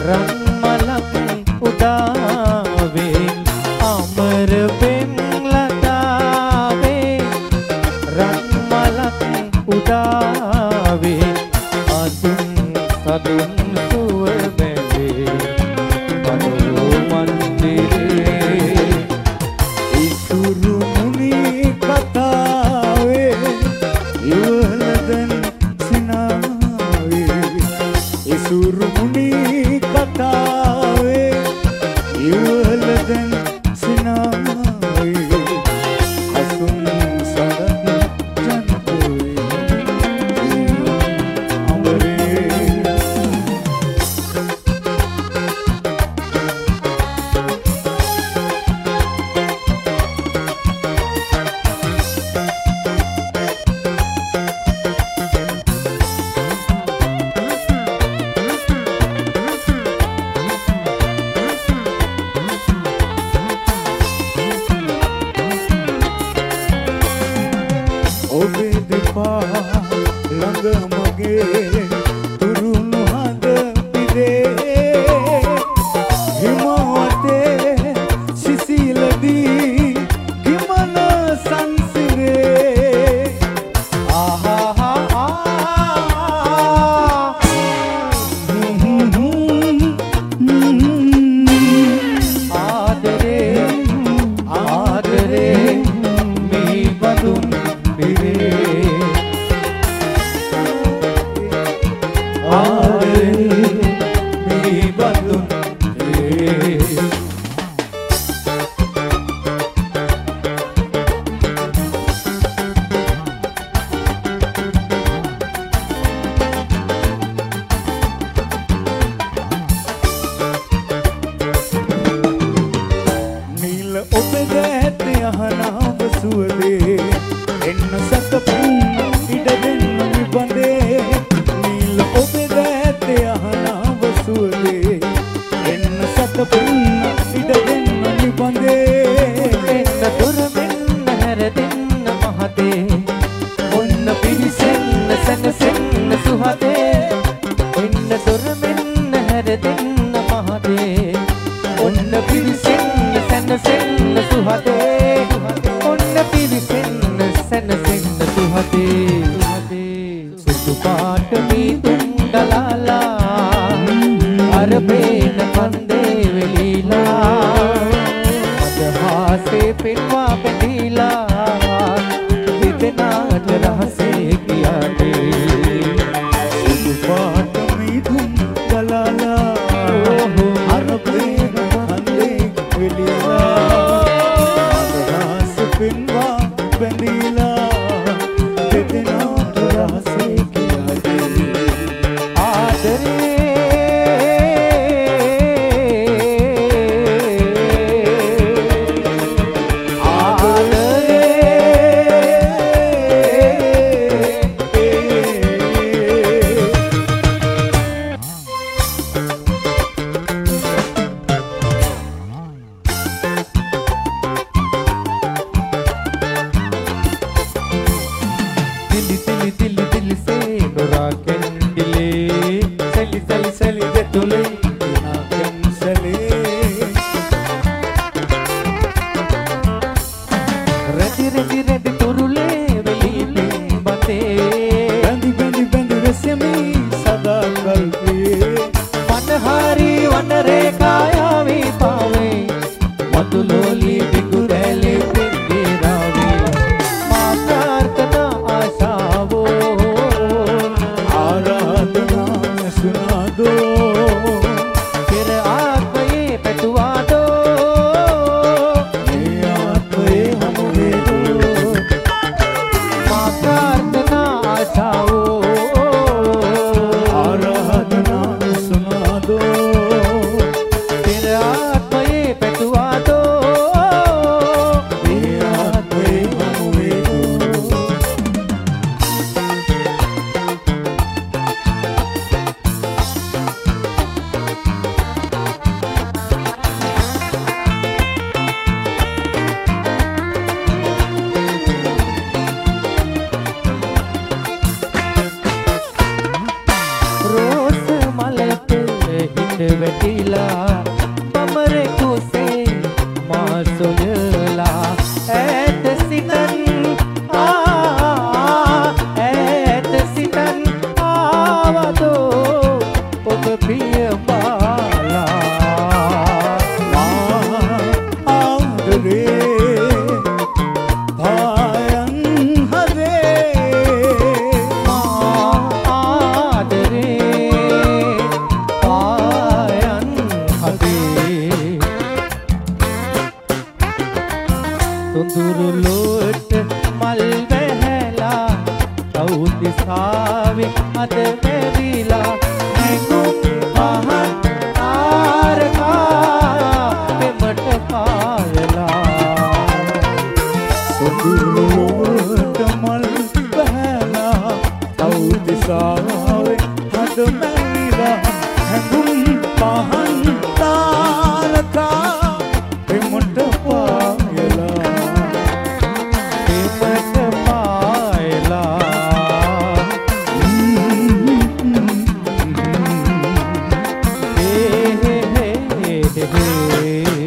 රන්මලක් උදාවේ අමර පෙන්ලතාවේ රන්මලක් උදාවේ අදුන් සදුන් සුව බැඳේ බඩෝ මන්දිරේ ඉසුරු මුනි කතාවේ ඉවලදන් සිනාවේ ඉසුරු මුනි කතාවේ ඉවලදන් සිනාවේ අසුන් සරත් ජනකෝවේ අමරේ ඔබේ දෙපා ළඟ මගේ තුරුණු හද පිරේ හිමවතේ සිසිලදී කිමන සංසිරේ ආදරේ ආදරේ මේ බඳුන් නිල ඔබ දැත යහනාව සුවදේ එන්න සතපුන් ඉඩ දෙන්න නිබඳේ නිල ඔබ දැත යහනාව සුවදේ එන්න සතපුන් ඉඩ දෙන්න නිබඳේ එන්න දොර මෙන්න හැර දෙන්න මහතේ ඔන්න පිරිසෙන්න සැනසෙන්න සුහදේ එන්න දොර මෙන්න හැර දෙන්න මහතේ ඔන්න පිරිසෙන්න සැනසෙන්න සුහදේ ඔන්න පිරිසෙන්න සැනසෙන්න සුහදේ සුදු පාට මීදුම් ගලාලා අර පේන කන්දේ වෙලීලා අදහසේ පෙන්වා බැඳීලා දෙදෙනාට රහසේ කියාදේ සුදු පාට මීදුම් ගලාලා අර පේන කන්දේ වෙලීලා අදහස පෙන්වා බැඳීලා දෙදෙනාට රහසේ කියාදේ ආදරේ වැටිලා බඹරේ කුසේ මා සොයලා ඈත සිතන් ඈත සිතන් ආවදෝ ඔබ ප්‍රිය බාලා ආදරේ පායන් හදේ ආදරේ පායන් හදේ තුඳුරුලොට මල් වැහැලා කවුදිසාවේ අද වැවිලා නැගුම් පහන් ආරකා පෙමට පායලා සොඳුරුලොවට මල් වැහැලා කවුදිසාවේ අද වැවිලා නැගුම් පහන් තාරකා පෙමට පායලා පෙමට පායලා Hey, hey, hey, hey, hey.